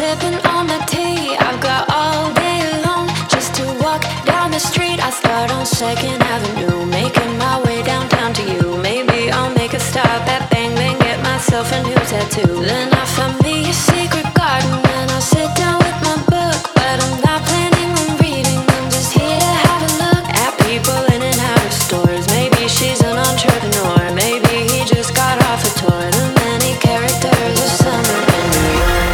sipping on my tea. I've got all day long just to walk down the street. I start on 2nd Avenue, making my way downtown to you. Maybe I'll make a stop at Bang Bang, get myself a new tattoo. Then I find me a secret garden and I'll sit down with my book. But I'm not planning on reading, I'm just here to have a look at people in and out of stores. Maybe she's an entrepreneur, maybe he just got off a tour. The many characters of summer in New York.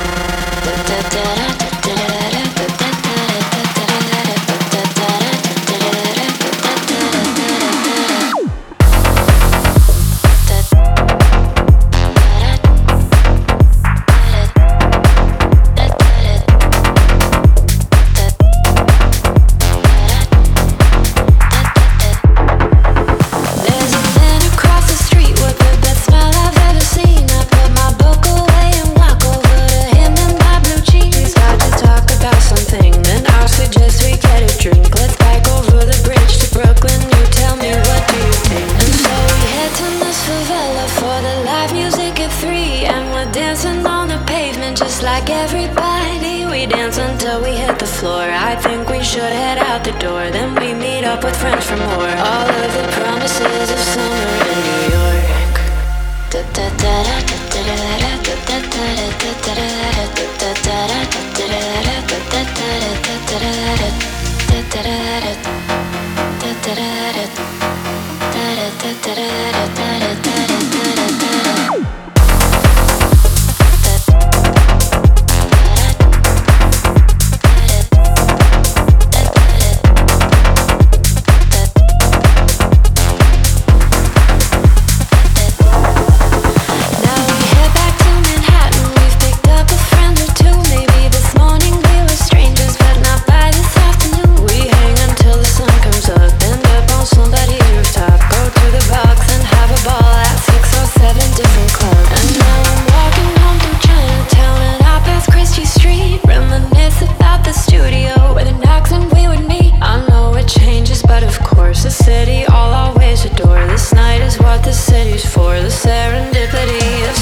Like everybody, we dance until we hit the floor. I think we should head out the door, then we meet up with friends for more. All of the promises of summer in New York. The city I'll always adore. This night is what the city's for. The serendipity of